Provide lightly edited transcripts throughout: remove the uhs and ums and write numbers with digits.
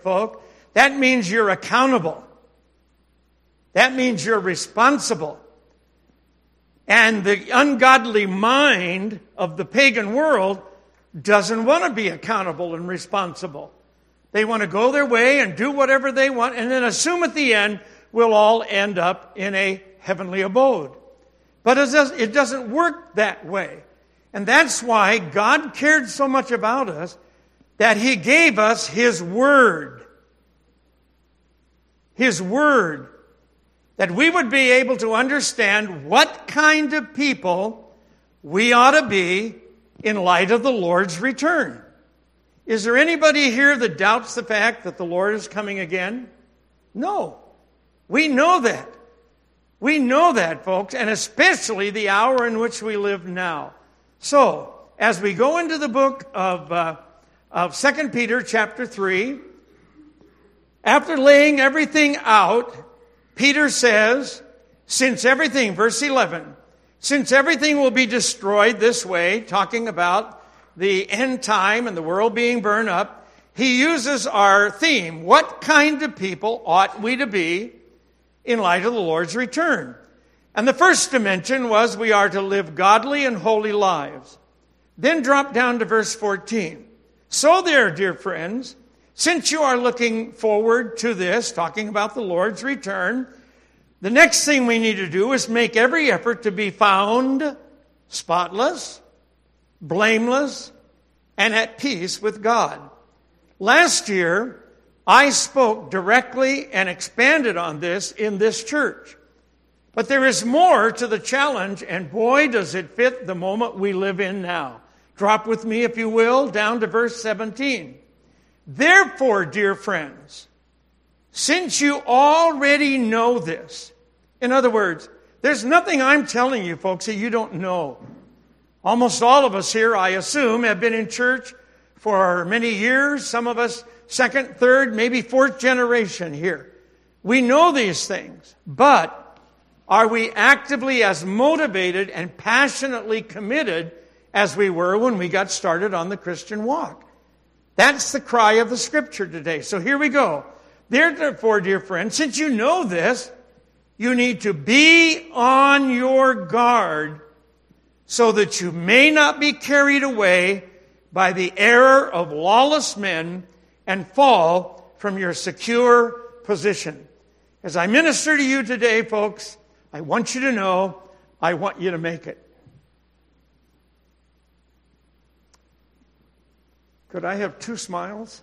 folk, that means you're accountable. That means you're responsible. And the ungodly mind of the pagan world doesn't want to be accountable and responsible. They want to go their way and do whatever they want and then assume at the end we'll all end up in a heavenly abode. But it doesn't work that way. And that's why God cared so much about us that He gave us His Word. His Word. That we would be able to understand what kind of people we ought to be in light of the Lord's return. Is there anybody here that doubts the fact that the Lord is coming again? No. We know that. We know that, folks, and especially the hour in which we live now. So, as we go into the book of 2 Peter chapter 3, after laying everything out, Peter says, verse 11, since everything will be destroyed this way, talking about the end time and the world being burned up, he uses our theme, what kind of people ought we to be in light of the Lord's return? And the first dimension was we are to live godly and holy lives. Then drop down to verse 14. So there, dear friends, since you are looking forward to this, talking about the Lord's return, the next thing we need to do is make every effort to be found spotless, blameless, and at peace with God. Last year, I spoke directly and expanded on this in this church. But there is more to the challenge, and boy, does it fit the moment we live in now. Drop with me, if you will, down to verse 17. Therefore, dear friends, since you already know this, in other words, there's nothing I'm telling you, folks, that you don't know. Almost all of us here, I assume, have been in church for many years. Some of us second, third, maybe fourth generation here. We know these things, but are we actively as motivated and passionately committed as we were when we got started on the Christian walk? That's the cry of the Scripture today. So here we go. Therefore, dear friends, since you know this, you need to be on your guard so that you may not be carried away by the error of lawless men and fall from your secure position. As I minister to you today, folks, I want you to know, I want you to make it. Could I have 2 smiles?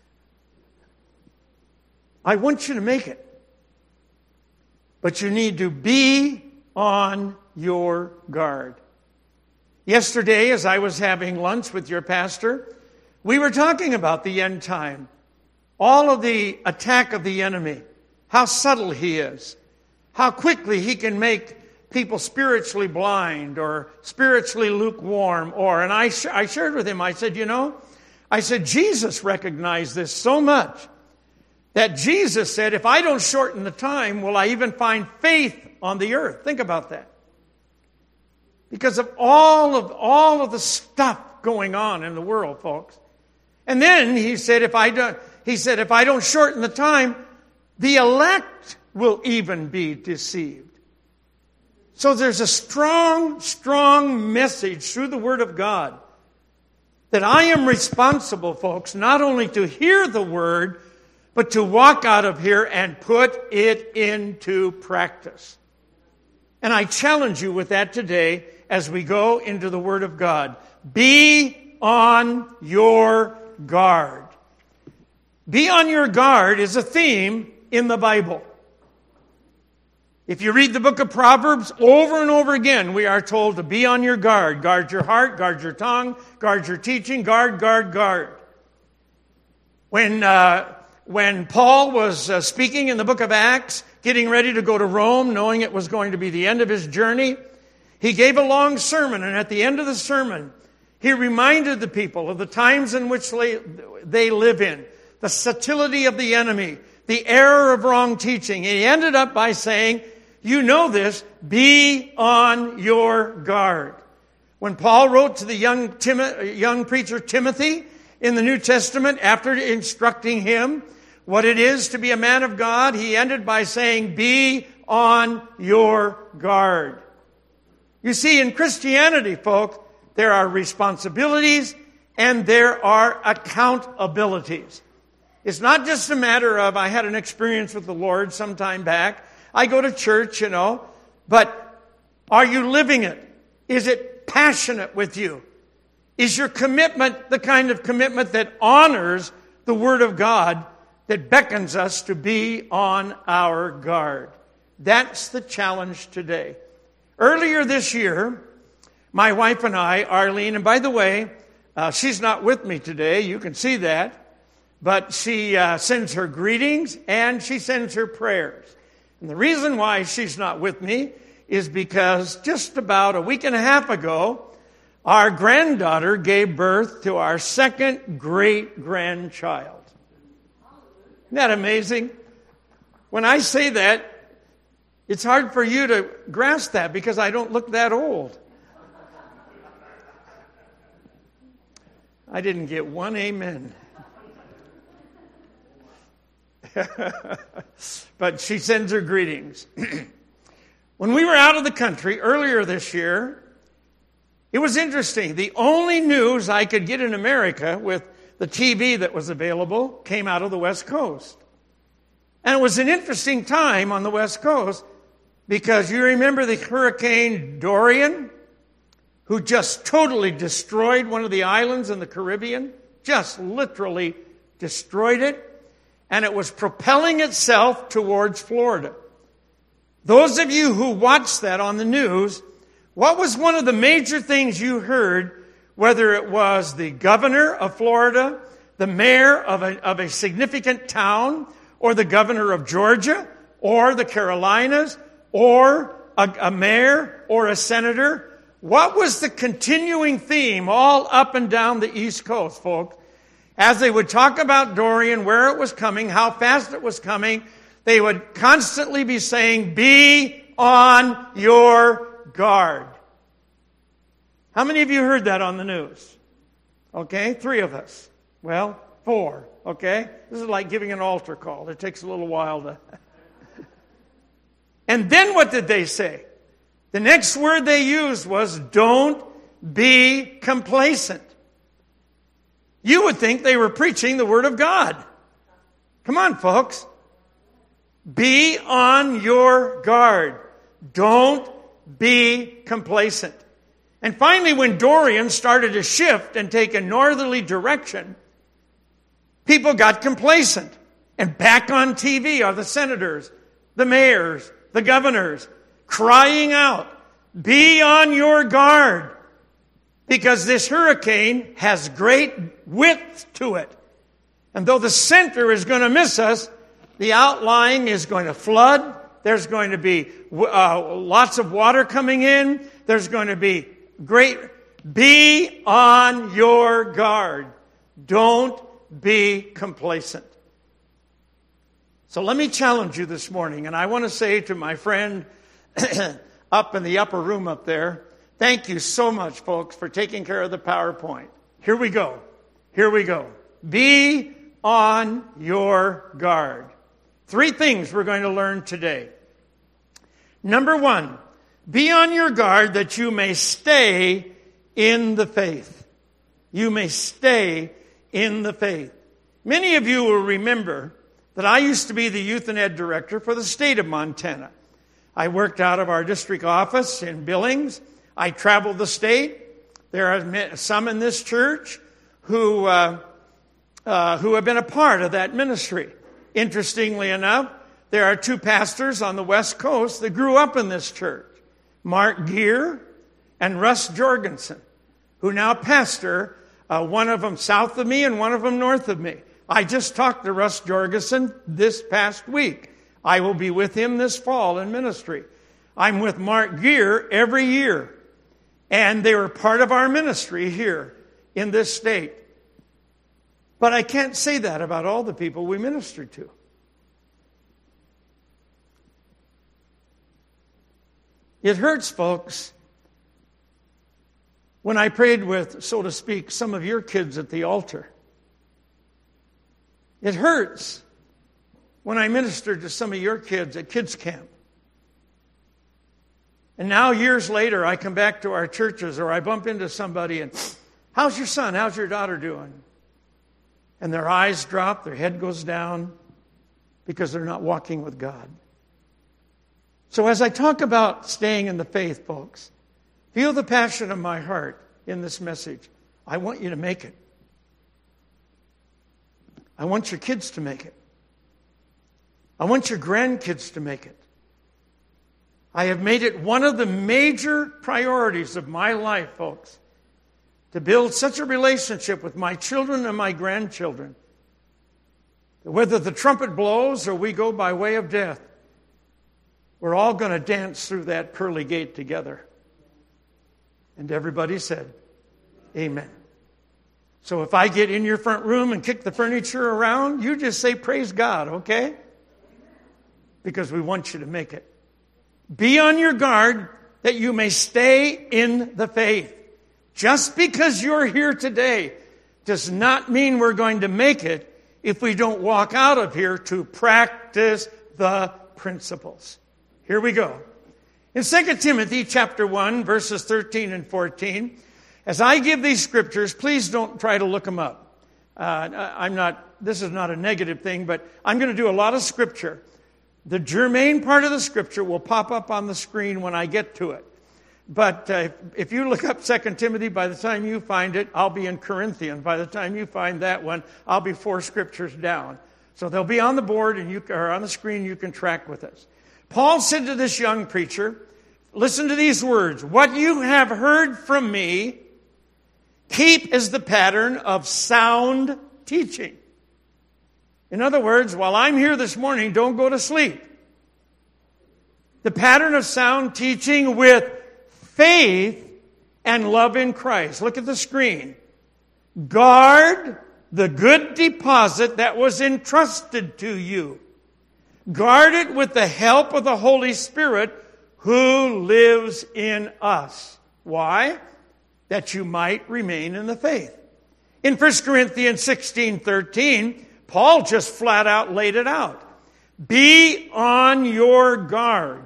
I want you to make it. But you need to be on your guard. Yesterday, as I was having lunch with your pastor, we were talking about the end time. All of the attack of the enemy. How subtle he is. How quickly he can make people spiritually blind or spiritually lukewarm. And I shared with him, I said, Jesus recognized this so much that Jesus said, if I don't shorten the time, will I even find faith on the earth? Think about that. Because of all of the stuff going on in the world, folks. And then he said, if I don't shorten the time, the elect will even be deceived. So there's a strong, strong message through the Word of God that I am responsible, folks, not only to hear the Word, but to walk out of here and put it into practice. And I challenge you with that today as we go into the Word of God. Be on your guard. Be on your guard is a theme in the Bible. If you read the book of Proverbs, over and over again, we are told to be on your guard. Guard your heart, guard your tongue, guard your teaching, guard. When Paul was speaking in the book of Acts, getting ready to go to Rome, knowing it was going to be the end of his journey, he gave a long sermon, and at the end of the sermon, he reminded the people of the times in which they live in, the subtlety of the enemy, the error of wrong teaching. And he ended up by saying, you know this, be on your guard. When Paul wrote to the young preacher Timothy in the New Testament, after instructing him, what it is to be a man of God, he ended by saying, be on your guard. You see, in Christianity, folks, there are responsibilities and there are accountabilities. It's not just a matter of, I had an experience with the Lord some time back. I go to church, but are you living it? Is it passionate with you? Is your commitment the kind of commitment that honors the Word of God, that beckons us to be on our guard? That's the challenge today. Earlier this year, my wife and I, Arlene, and by the way, she's not with me today, you can see that, but she sends her greetings and she sends her prayers. And the reason why she's not with me is because just about a week and a half ago, our granddaughter gave birth to our second great-grandchild. Isn't that amazing? When I say that, it's hard for you to grasp that because I don't look that old. I didn't get one amen. But she sends her greetings. When we were out of the country earlier this year, it was interesting. The only news I could get in America with the TV that was available came out of the West Coast. And it was an interesting time on the West Coast because you remember the Hurricane Dorian, who just totally destroyed one of the islands in the Caribbean, just literally destroyed it, and it was propelling itself towards Florida. Those of you who watched that on the news, what was one of the major things you heard, whether it was the governor of Florida, the mayor of a significant town, or the governor of Georgia, or the Carolinas, or a mayor, or a senator? What was the continuing theme all up and down the East Coast, folks? As they would talk about Dorian, where it was coming, how fast it was coming, they would constantly be saying, be on your guard. How many of you heard that on the news? Okay, 3 of us. Well, 4, okay? This is like giving an altar call. It takes a little while to... And then what did they say? The next word they used was, don't be complacent. You would think they were preaching the Word of God. Come on, folks. Be on your guard. Don't be complacent. And finally, when Dorian started to shift and take a northerly direction, people got complacent. And back on TV are the senators, the mayors, the governors, crying out, be on your guard. Because this hurricane has great width to it. And though the center is going to miss us, the outlying is going to flood. There's going to be lots of water coming in. There's going to be great. Be on your guard. Don't be complacent. So let me challenge you this morning. And I want to say to my friend up in the upper room up there, thank you so much, folks, for taking care of the PowerPoint. Here we go. Here we go. Be on your guard. 3 things we're going to learn today. Number 1, be on your guard that you may stay in the faith. You may stay in the faith. Many of you will remember that I used to be the youth and ed director for the state of Montana. I worked out of our district office in Billings. I traveled the state. There are some in this church who have been a part of that ministry. Interestingly enough, there are 2 pastors on the West Coast that grew up in this church, Mark Gear and Russ Jorgensen, who now pastor, one of them south of me and one of them north of me. I just talked to Russ Jorgensen this past week. I will be with him this fall in ministry. I'm with Mark Gear every year. And they were part of our ministry here in this state. But I can't say that about all the people we minister to. It hurts, folks, when I prayed with, so to speak, some of your kids at the altar. It hurts when I ministered to some of your kids at kids camp. And now, years later, I come back to our churches or I bump into somebody and, how's your son? How's your daughter doing? And their eyes drop, their head goes down because they're not walking with God. So as I talk about staying in the faith, folks, feel the passion of my heart in this message. I want you to make it. I want your kids to make it. I want your grandkids to make it. I have made it one of the major priorities of my life, folks, to build such a relationship with my children and my grandchildren that whether the trumpet blows or we go by way of death, we're all going to dance through that pearly gate together. And everybody said, amen. So if I get in your front room and kick the furniture around, you just say, praise God, okay? Because we want you to make it. Be on your guard that you may stay in the faith. Just because you're here today does not mean we're going to make it if we don't walk out of here to practice the principles. Here we go. In 2 Timothy chapter 1, verses 13 and 14, as I give these scriptures, please don't try to look them up. This is not a negative thing, but I'm going to do a lot of scripture. The germane part of the scripture will pop up on the screen when I get to it. But if you look up 2 Timothy, by the time you find it, I'll be in Corinthians. By the time you find that one, I'll be 4 scriptures down. So they'll be on the board or on the screen. You can track with us. Paul said to this young preacher, listen to these words. What you have heard from me, keep as the pattern of sound teaching. In other words, while I'm here this morning, don't go to sleep. The pattern of sound teaching with faith and love in Christ. Look at the screen. Guard the good deposit that was entrusted to you. Guard it with the help of the Holy Spirit who lives in us. Why? That you might remain in the faith. In 1 Corinthians 16:13, Paul just flat out laid it out. Be on your guard.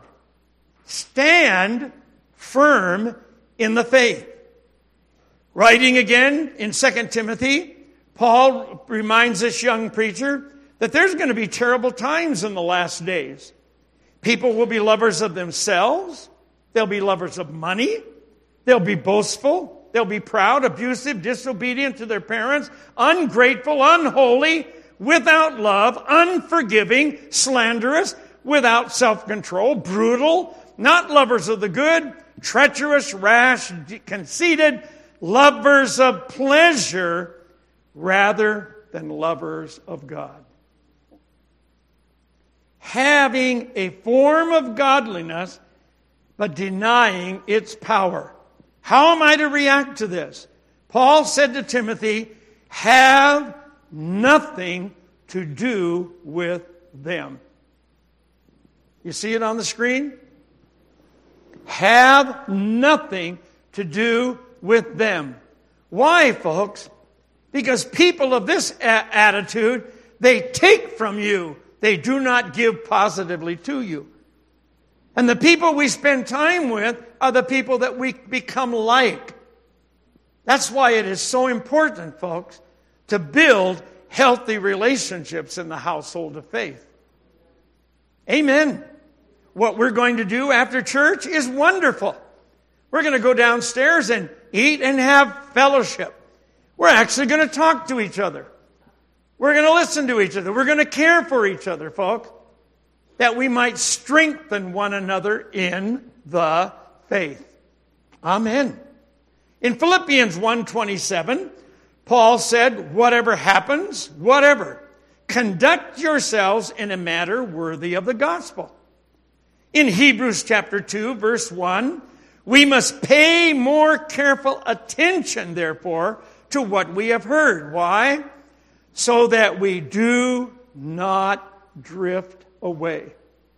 Stand firm in the faith. Writing again in 2 Timothy, Paul reminds this young preacher that there's going to be terrible times in the last days. People will be lovers of themselves. They'll be lovers of money. They'll be boastful. They'll be proud, abusive, disobedient to their parents, ungrateful, unholy, without love, unforgiving, slanderous, without self-control, brutal, not lovers of the good, treacherous, rash, conceited, lovers of pleasure rather than lovers of God. Having a form of godliness, but denying its power. How am I to react to this? Paul said to Timothy, have nothing to do with them. You see it on the screen? Have nothing to do with them. Why, folks? Because people of this attitude, they take from you. They do not give positively to you. And the people we spend time with are the people that we become like. That's why it is so important, folks, to build healthy relationships in the household of faith. Amen. What we're going to do after church is wonderful. We're going to go downstairs and eat and have fellowship. We're actually going to talk to each other. We're going to listen to each other. We're going to care for each other, folks, that we might strengthen one another in the faith. Amen. In Philippians 1:27, Paul said, whatever happens, whatever, conduct yourselves in a manner worthy of the gospel. In Hebrews chapter 2, verse 1, we must pay more careful attention, therefore, to what we have heard. Why? So that we do not drift away.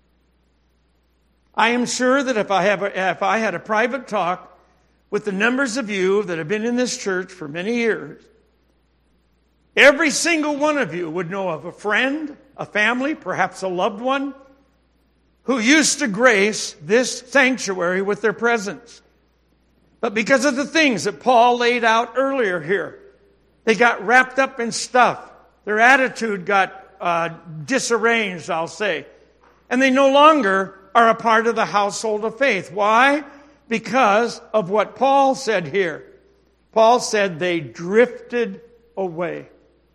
I am sure that if I had a private talk with the numbers of you that have been in this church for many years, every single one of you would know of a friend, a family, perhaps a loved one, who used to grace this sanctuary with their presence. But because of the things that Paul laid out earlier here, they got wrapped up in stuff. Their attitude got disarranged, I'll say. And they no longer are a part of the household of faith. Why? Because of what Paul said here. Paul said they drifted away.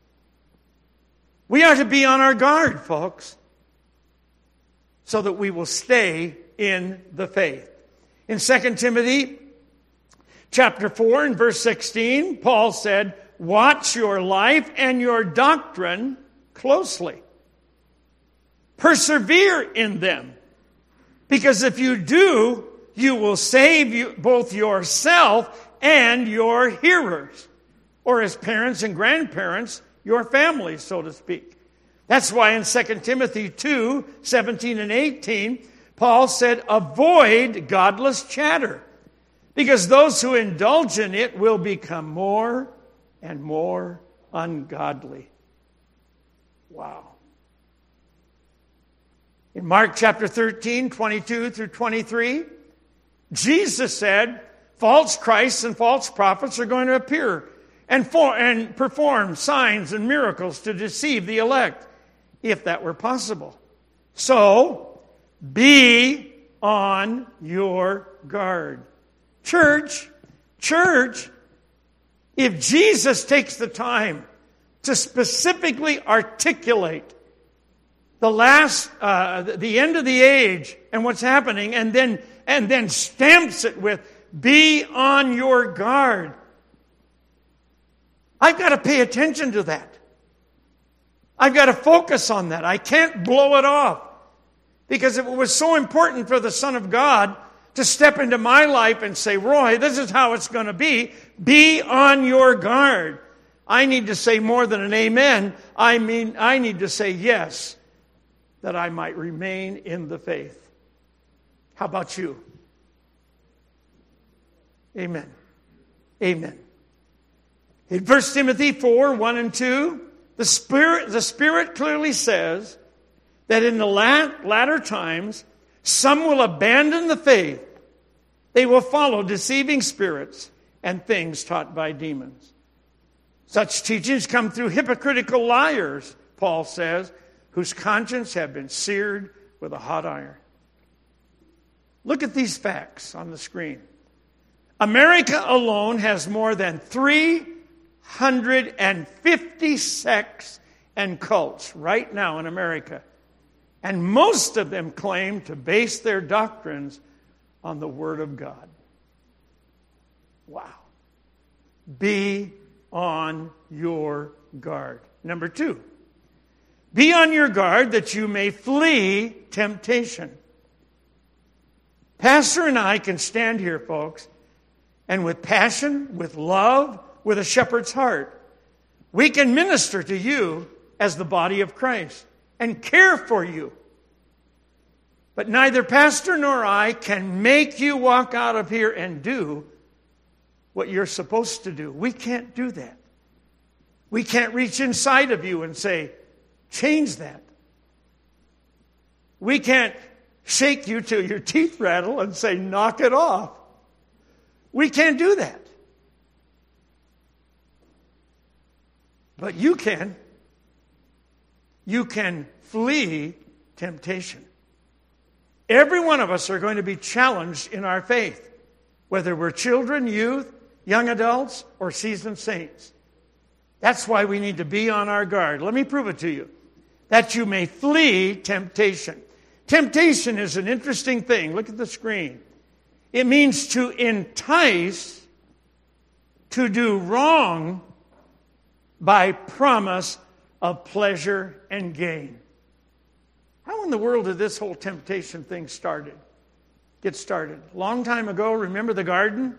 We are to be on our guard, folks, so that we will stay in the faith. In 2 Timothy chapter 4 and verse 16, Paul said, watch your life and your doctrine closely. Persevere in them. Because if you do, you will save both yourself and your hearers. Or as parents and grandparents, your family, so to speak. That's why in 2 Timothy 2, 17 and 18, Paul said, avoid godless chatter, because those who indulge in it will become more and more ungodly. Wow. In Mark chapter 13, 22 through 23, Jesus said, false Christs and false prophets are going to appear and perform signs and miracles to deceive the elect, if that were possible. So, be on your guard. Church, if Jesus takes the time to specifically articulate the end of the age and what's happening, and then stamps it with, be on your guard, I've got to pay attention to that. I've got to focus on that. I can't blow it off. Because if it was so important for the Son of God to step into my life and say, Roy, this is how it's going to be on your guard, I need to say more than an amen. I need to say yes, that I might remain in the faith. How about you? Amen. Amen. In 1 Timothy 4, 1 and 2, the Spirit clearly says that in the latter times, some will abandon the faith. They will follow deceiving spirits and things taught by demons. Such teachings come through hypocritical liars, Paul says, whose conscience have been seared with a hot iron. Look at these facts on the screen. America alone has more than 350 sects and cults right now in America. And most of them claim to base their doctrines on the Word of God. Wow. Be on your guard. Number 2, be on your guard that you may flee temptation. Pastor and I can stand here, folks, and with passion, with love, with a shepherd's heart, we can minister to you as the body of Christ and care for you. But neither pastor nor I can make you walk out of here and do what you're supposed to do. We can't do that. We can't reach inside of you and say, change that. We can't shake you till your teeth rattle and say, knock it off. We can't do that. But you can. You can flee temptation. Every one of us are going to be challenged in our faith, whether we're children, youth, young adults, or seasoned saints. That's why we need to be on our guard. Let me prove it to you. That you may flee temptation. Temptation is an interesting thing. Look at the screen. It means to entice to do wrong by promise of pleasure and gain. How in the world did this whole temptation thing get started? A long time ago, remember the garden?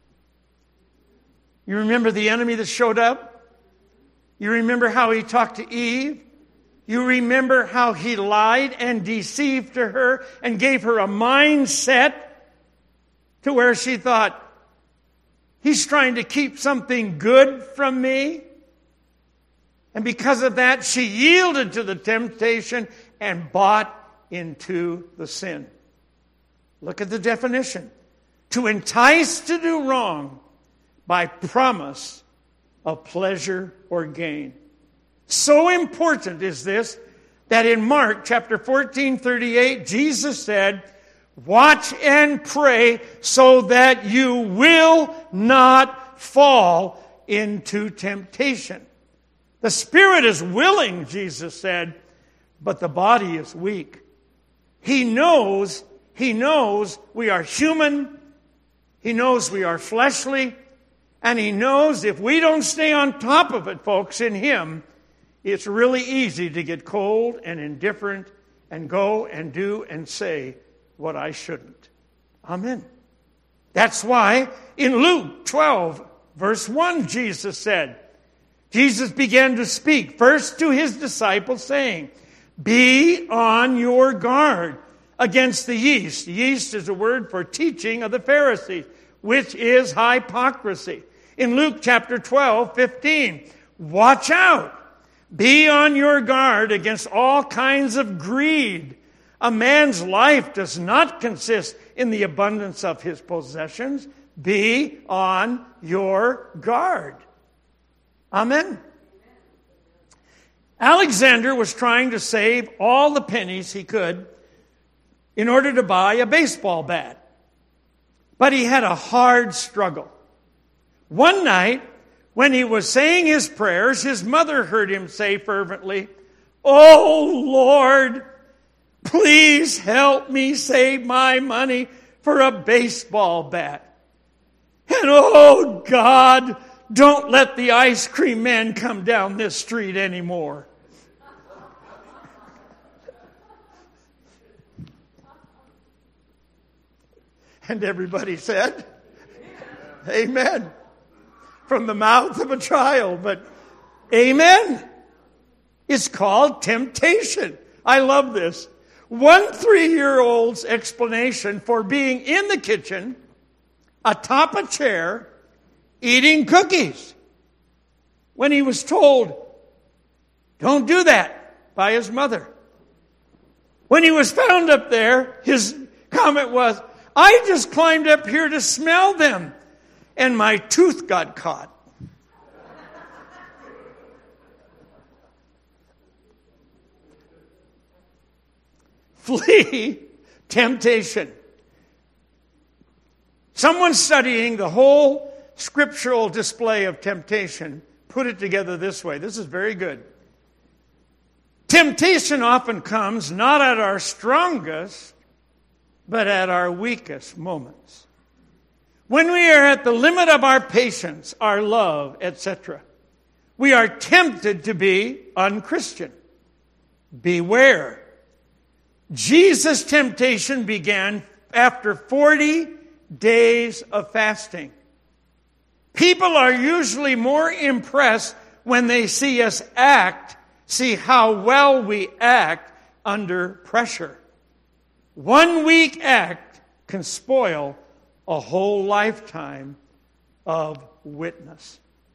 You remember the enemy that showed up? You remember how he talked to Eve? You remember how he lied and deceived to her and gave her a mindset to where she thought, he's trying to keep something good from me? And because of that, she yielded to the temptation and bought into the sin. Look at the definition. To entice to do wrong by promise of pleasure or gain. So important is this that in Mark chapter 14:38, Jesus said, watch and pray so that you will not fall into temptation. The spirit is willing, Jesus said, but the body is weak. He knows we are human. He knows we are fleshly. And he knows if we don't stay on top of it, folks, in him, it's really easy to get cold and indifferent and go and do and say what I shouldn't. Amen. That's why in Luke 12, verse 1, Jesus began to speak first to his disciples, saying, be on your guard against the yeast. Yeast is a word for teaching of the Pharisees, which is hypocrisy. In Luke chapter 12:15, watch out. Be on your guard against all kinds of greed. A man's life does not consist in the abundance of his possessions. Be on your guard. Amen. Alexander was trying to save all the pennies he could in order to buy a baseball bat. But he had a hard struggle. One night, when he was saying his prayers, his mother heard him say fervently, oh Lord, please help me save my money for a baseball bat. And oh God, don't let the ice cream man come down this street anymore. And everybody said, amen. From the mouth of a child, but amen. It's called temptation. I love this. One 3-year-old's explanation for being in the kitchen, atop a chair, eating cookies. When he was told, don't do that, by his mother. When he was found up there, his comment was, I just climbed up here to smell them, and my tooth got caught. Flee temptation. Someone studying the whole scriptural display of temptation put it together this way. This is very good. Temptation often comes not at our strongest, but at our weakest moments. When we are at the limit of our patience, our love, etc., we are tempted to be unchristian. Beware. Jesus' temptation began after 40 days of fasting. People are usually more impressed when they see us see how well we act under pressure. One weak act can spoil a whole lifetime of witness.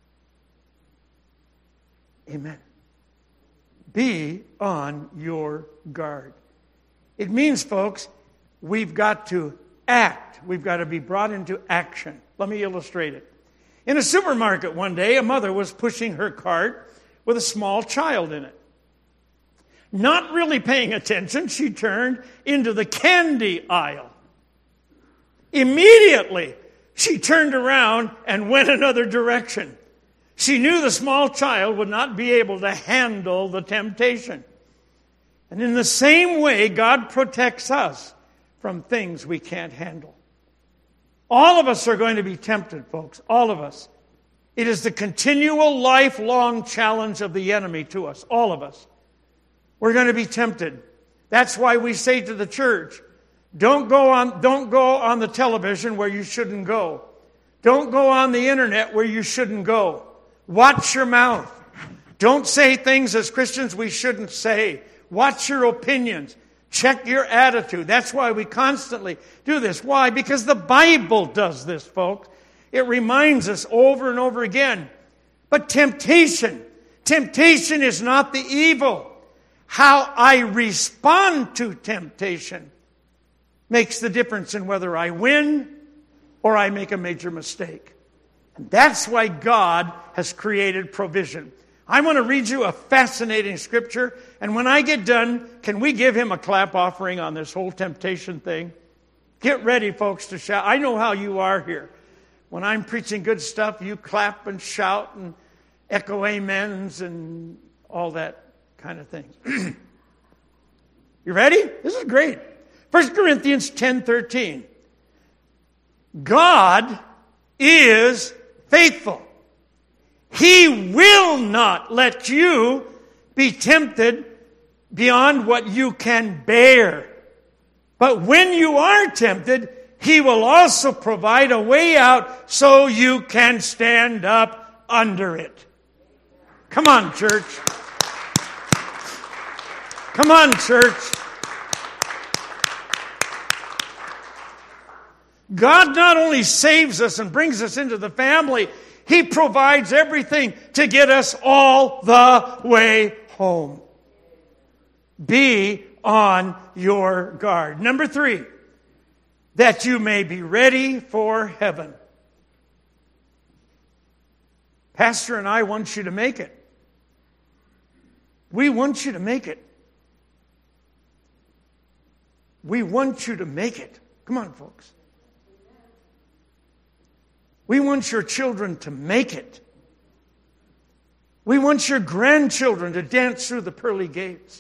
Amen. Be on your guard. It means, folks, we've got to act. We've got to be brought into action. Let me illustrate it. In a supermarket one day, a mother was pushing her cart with a small child in it. Not really paying attention, she turned into the candy aisle. Immediately, she turned around and went another direction. She knew the small child would not be able to handle the temptation. And in the same way, God protects us from things we can't handle. All of us are going to be tempted, folks. All of us. It is the continual, lifelong challenge of the enemy to us. All of us. We're going to be tempted. That's why we say to the church, don't go on the television where you shouldn't go. Don't go on the internet where you shouldn't go. Watch your mouth. Don't say things as Christians we shouldn't say. Watch your opinions. Check your attitude. That's why we constantly do this. Why? Because the Bible does this, folks. It reminds us over and over again. But temptation Temptation is not the evil. How I respond to temptation makes the difference in whether I win or I make a major mistake. And that's why God has created provision. I want to read you a fascinating scripture, and when I get done, can we give him a clap offering on this whole temptation thing? Get ready, folks, to shout. I know how you are here. When I'm preaching good stuff, you clap and shout and echo amens and all that kind of thing. You ready? This is great. 1 Corinthians 10:13. God is faithful. He will not let you be tempted beyond what you can bear. But when you are tempted, He will also provide a way out so you can stand up under it. Come on, church. Come on, church. God not only saves us and brings us into the family, He provides everything to get us all the way home. Be on your guard. Number 3, that you may be ready for heaven. Pastor and I want you to make it. We want you to make it. We want you to make it. Come on, folks. We want your children to make it. We want your grandchildren to dance through the pearly gates.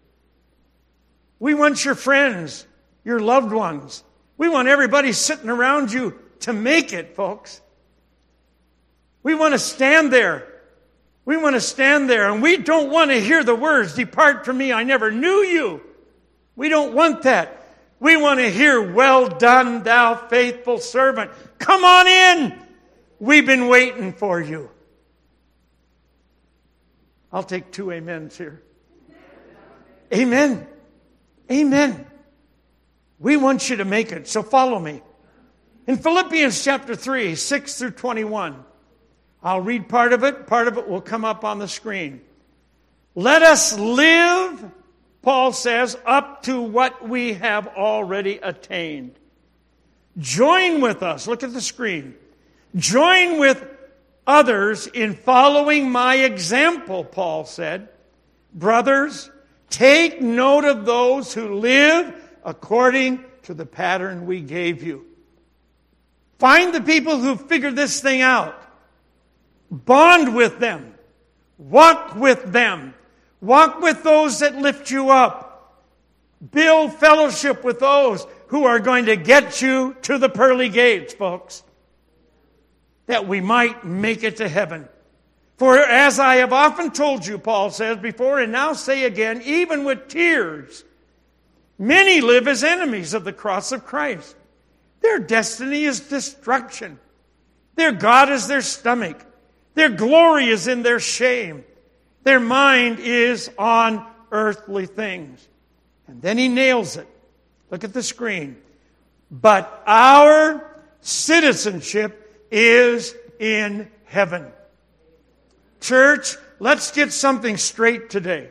We want your friends, your loved ones. We want everybody sitting around you to make it, folks. We want to stand there. We want to stand there, and we don't want to hear the words, "Depart from me, I never knew you." We don't want that. We want to hear, "Well done, thou faithful servant. Come on in. We've been waiting for you." I'll take 2 amens here. Amen. Amen. We want you to make it, so follow me. In Philippians chapter 3, 6 through 21, I'll read part of it will come up on the screen. Let us live, Paul says, up to what we have already attained. Join with us, look at the screen. Join with others in following my example, Paul said. Brothers, take note of those who live according to the pattern we gave you. Find the people who figured this thing out. Bond with them. Walk with them. Walk with those that lift you up. Build fellowship with those who are going to get you to the pearly gates, folks, that we might make it to heaven. For as I have often told you, Paul says before, and now say again, even with tears, many live as enemies of the cross of Christ. Their destiny is destruction. Their God is their stomach. Their glory is in their shame. Their mind is on earthly things. And then he nails it. Look at the screen. But our citizenship is in heaven. Church, let's get something straight today.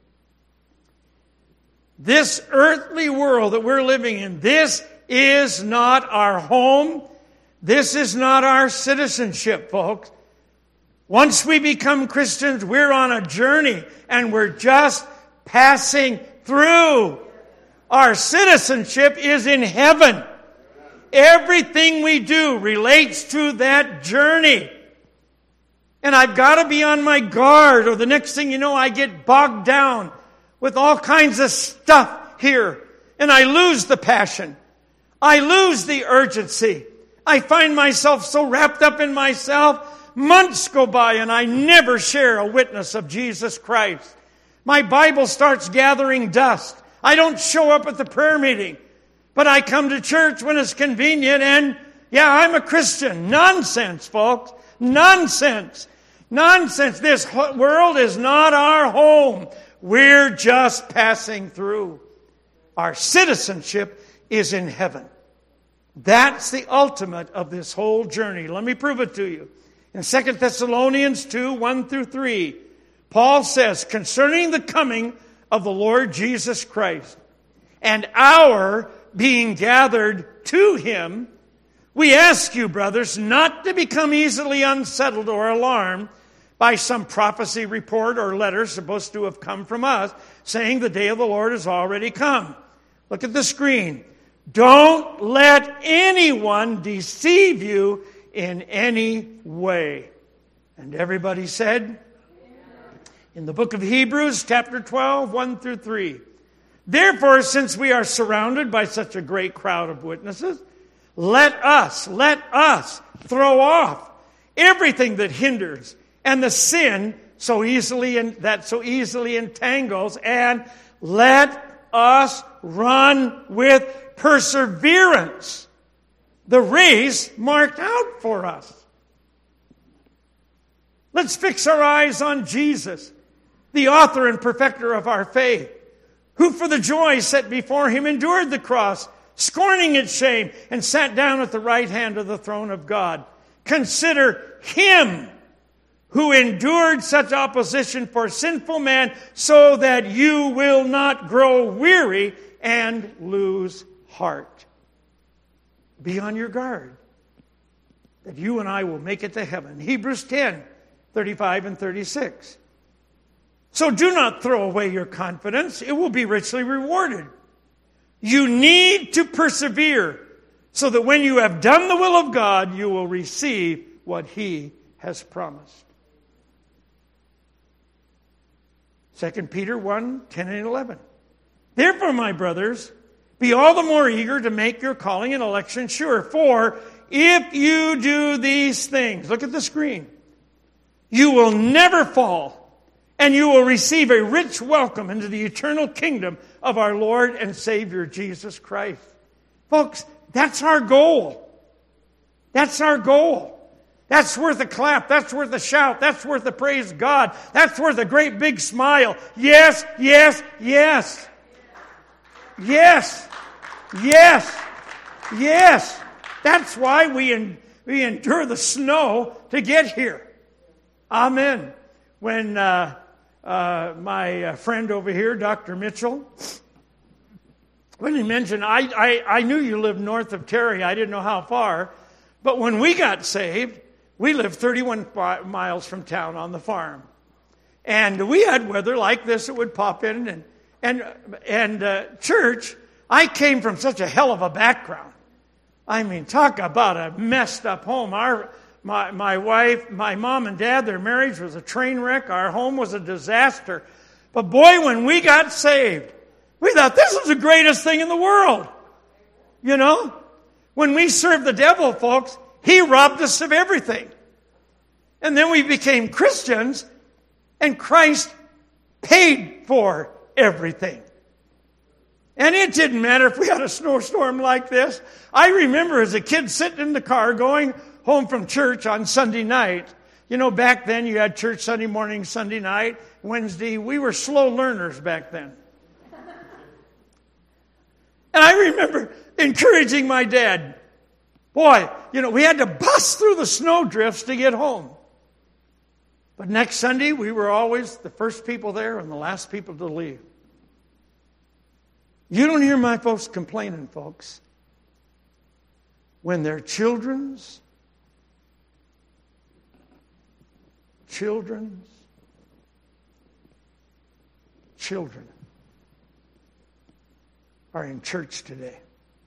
This earthly world that we're living in, this is not our home. This is not our citizenship, folks. Once we become Christians, we're on a journey and we're just passing through. Our citizenship is in heaven. Everything we do relates to that journey. And I've got to be on my guard, or the next thing you know, I get bogged down with all kinds of stuff here. And I lose the passion. I lose the urgency. I find myself so wrapped up in myself. Months go by and I never share a witness of Jesus Christ. My Bible starts gathering dust. I don't show up at the prayer meeting. But I come to church when it's convenient and, yeah, I'm a Christian. Nonsense, folks. Nonsense. Nonsense. This world is not our home. We're just passing through. Our citizenship is in heaven. That's the ultimate of this whole journey. Let me prove it to you. In 2 Thessalonians 2, 1 through 3, Paul says, concerning the coming of the Lord Jesus Christ and our being gathered to him, we ask you, brothers, not to become easily unsettled or alarmed by some prophecy report or letter supposed to have come from us, saying the day of the Lord has already come. Look at the screen. Don't let anyone deceive you in any way. And everybody said, in the book of Hebrews, chapter 12, 1 through 3. Therefore, since we are surrounded by such a great crowd of witnesses, let us throw off everything that hinders and the sin that so easily entangles, and let us run with perseverance the race marked out for us. Let's fix our eyes on Jesus, the author and perfecter of our faith, who for the joy set before him endured the cross, scorning its shame, and sat down at the right hand of the throne of God. Consider him who endured such opposition for sinful man, so that you will not grow weary and lose heart. Be on your guard, that you and I will make it to heaven. Hebrews 10, 35 and 36. So do not throw away your confidence. It will be richly rewarded. You need to persevere, so that when you have done the will of God, you will receive what he has promised. 2 Peter 1, 10 and 11. Therefore, my brothers, be all the more eager to make your calling and election sure. For if you do these things, look at the screen, you will never fall, and you will receive a rich welcome into the eternal kingdom of our Lord and Savior Jesus Christ. Folks, that's our goal. That's our goal. That's worth a clap. That's worth a shout. That's worth a praise God. That's worth a great big smile. Yes, yes, yes. Yes, yes, yes. That's why we endure the snow to get here. Amen. When my friend over here, Dr. Mitchell, when he mentioned, I knew you lived north of Terry. I didn't know how far. But when we got saved, we lived 31 miles from town on the farm. And we had weather like this that would pop in. And church, I came from such a hell of a background. I mean, talk about a messed up home. My wife, my mom and dad, their marriage was a train wreck. Our home was a disaster. But boy, when we got saved, we thought this was the greatest thing in the world. You know? When we served the devil, folks, he robbed us of everything. And then we became Christians, and Christ paid for everything. And it didn't matter if we had a snowstorm like this. I remember as a kid sitting in the car going home from church on Sunday night. You know, back then you had church Sunday morning, Sunday night, Wednesday. We were slow learners back then. And I remember encouraging my dad. Boy, you know, we had to bust through the snowdrifts to get home. But next Sunday, we were always the first people there and the last people to leave. You don't hear my folks complaining, folks. When their children's children are in church today,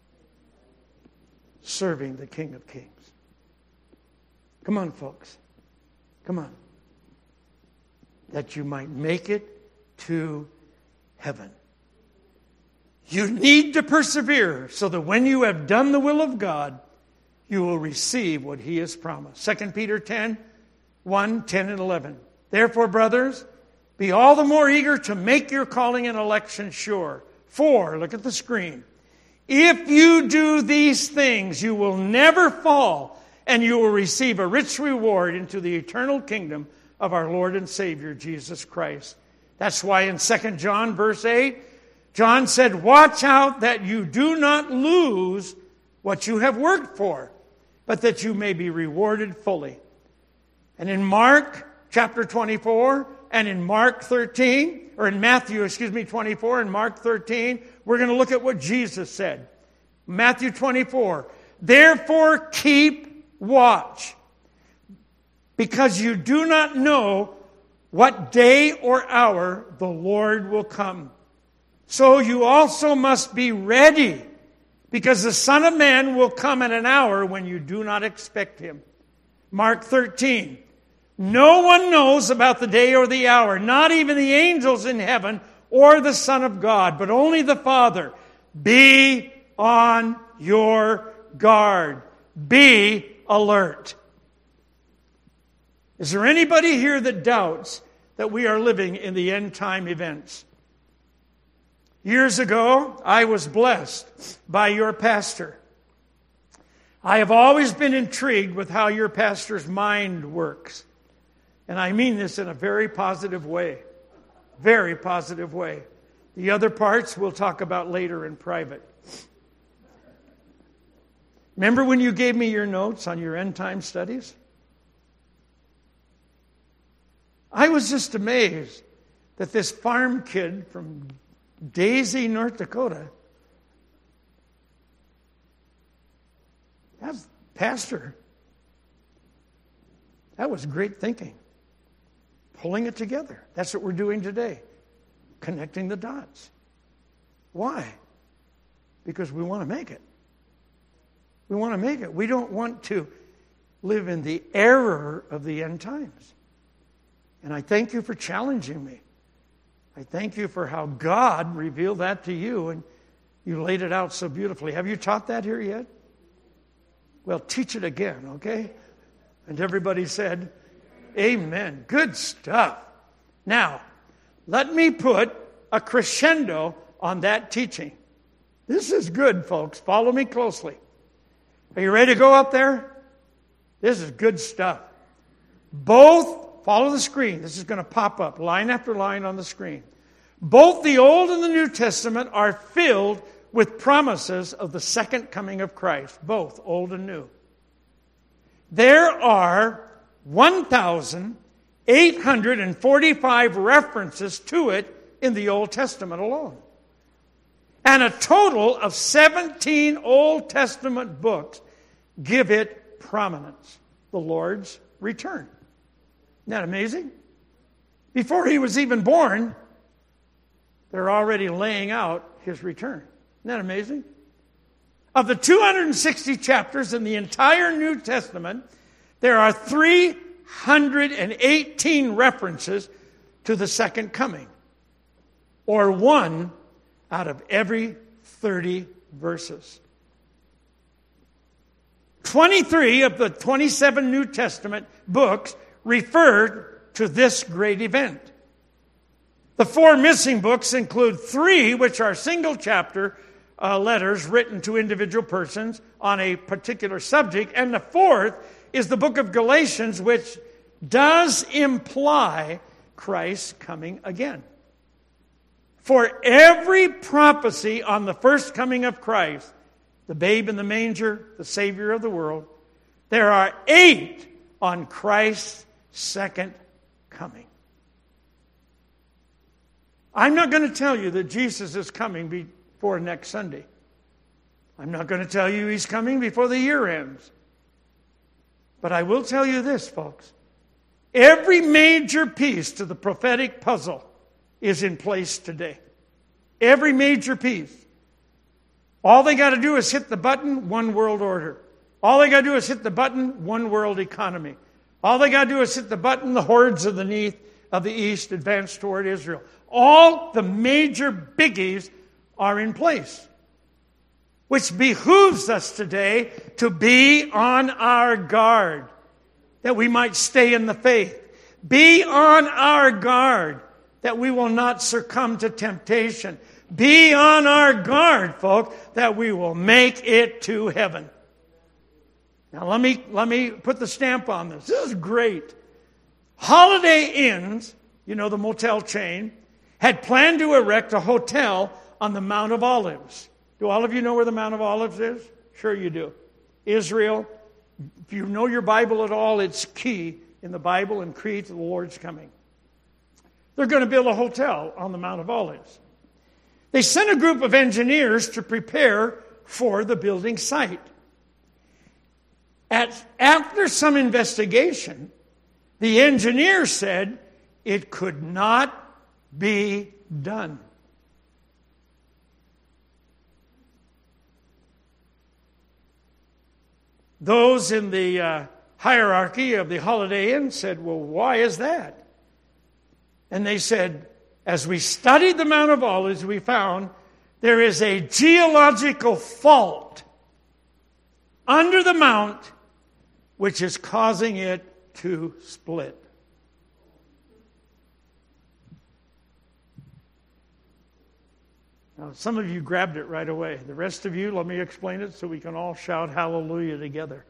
serving the King of Kings. Come on, folks. Come on. That you might make it to heaven. You need to persevere so that when you have done the will of God, you will receive what he has promised. 2 Peter 10, 1, 10, and 11. Therefore, brothers, be all the more eager to make your calling and election sure. For, look at the screen, if you do these things, you will never fall, and you will receive a rich reward into the eternal kingdom of our Lord and Savior, Jesus Christ. That's why in 2 John verse 8, John said, watch out that you do not lose what you have worked for, but that you may be rewarded fully. And in Mark chapter 24 and in Mark 13, or in Matthew, 24, and Mark 13, we're going to look at what Jesus said. Matthew 24, therefore keep watch, because you do not know what day or hour the Lord will come. So you also must be ready, because the Son of Man will come at an hour when you do not expect him. Mark 13, no one knows about the day or the hour, not even the angels in heaven or the Son of God, but only the Father. Be on your guard. Be alert. Is there anybody here that doubts that we are living in the end time events? Years ago, I was blessed by your pastor. I have always been intrigued with how your pastor's mind works. And I mean this in a very positive way. Very positive way. The other parts we'll talk about later in private. Remember when you gave me your notes on your end time studies? I was just amazed that this farm kid from Daisy, North Dakota, that's pastor. That was great thinking. Pulling it together. That's what we're doing today. Connecting the dots. Why? Because we want to make it. We want to make it. We don't want to live in the error of the end times. And I thank you for challenging me. I thank you for how God revealed that to you, and you laid it out so beautifully. Have you taught that here yet? Well, teach it again, okay? And everybody said, amen. Good stuff. Now, let me put a crescendo on that teaching. This is good, folks. Follow me closely. Are you ready to go up there? This is good stuff. Both, follow the screen. This is going to pop up line after line on the screen. Both the Old and the New Testament are filled with promises of the second coming of Christ. Both, Old and New. There are 1,845 references to it in the Old Testament alone. And a total of 17 Old Testament books give it prominence. The Lord's return. Isn't that amazing? Before he was even born, they're already laying out his return. Isn't that amazing? Of the 260 chapters in the entire New Testament, there are 318 references to the second coming, or 1 out of every 30 verses. 23 of the 27 New Testament books referred to this great event. The 4 missing books include 3 which are single chapter letters written to individual persons on a particular subject, and the 4th is the book of Galatians, which does imply Christ coming again. For every prophecy on the first coming of Christ, the babe in the manger, the Savior of the world, there are 8 on Christ's second coming. I'm not going to tell you that Jesus is coming before next Sunday. I'm not going to tell you he's coming before the year ends. But I will tell you this, folks. Every major piece to the prophetic puzzle is in place today. Every major piece. All they got to do is hit the button, one world order. All they got to do is hit the button, one world economy. All they got to do is hit the button, the hordes of the east advance toward Israel. All the major biggies are in place. Which behooves us today to be on our guard, that we might stay in the faith. Be on our guard, that we will not succumb to temptation. Be on our guard, folks, that we will make it to heaven. Now let me put the stamp on this. This is great. Holiday Inns, you know, the motel chain, had planned to erect a hotel on the Mount of Olives. Do all of you know where the Mount of Olives is? Sure you do. Israel. If you know your Bible at all, it's key in the Bible and key to the Lord's coming. They're going to build a hotel on the Mount of Olives. They sent a group of engineers to prepare for the building site. After some investigation, the engineer said it could not be done. Those in the hierarchy of the Holiday Inn said, well, why is that? And they said, as we studied the Mount of Olives, we found there is a geological fault under the mount which is causing it to split. Now, some of you grabbed it right away. The rest of you, let me explain it so we can all shout hallelujah together.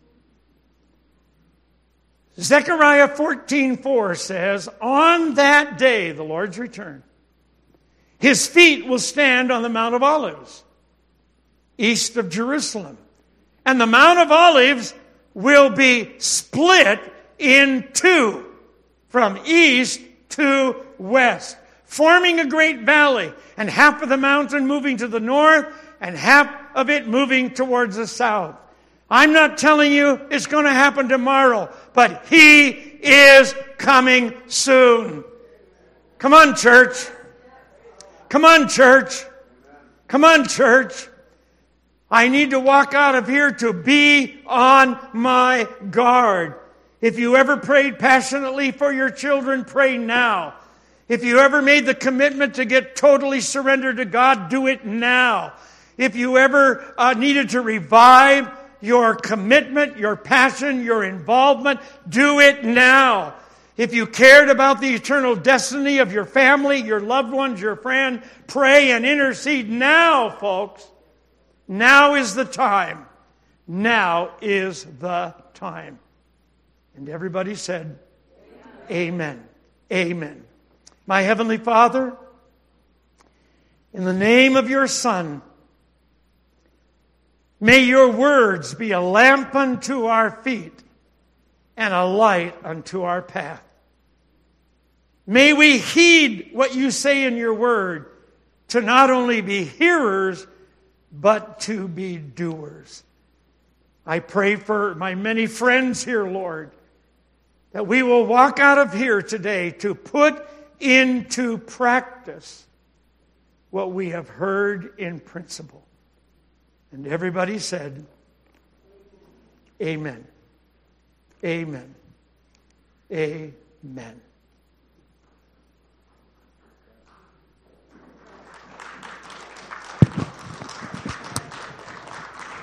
Zechariah 14:4 says, on that day, the Lord's return, his feet will stand on the Mount of Olives, east of Jerusalem. And the Mount of Olives will be split in two, from east to west, forming a great valley, and half of the mountain moving to the north, and half of it moving towards the south. I'm not telling you it's going to happen tomorrow, but He is coming soon. Come on, church. Come on, church. Come on, church. I need to walk out of here to be on my guard. If you ever prayed passionately for your children, pray now. If you ever made the commitment to get totally surrendered to God, do it now. If you ever needed to revive your commitment, your passion, your involvement, do it now. If you cared about the eternal destiny of your family, your loved ones, your friend, pray and intercede now, folks. Now is the time. Now is the time. And everybody said, Amen. Amen. My Heavenly Father, in the name of your Son, may your words be a lamp unto our feet and a light unto our path. May we heed what you say in your word, to not only be hearers, but to be doers. I pray for my many friends here, Lord, that we will walk out of here today to put into practice what we have heard in principle. And everybody said, Amen. Amen. Amen.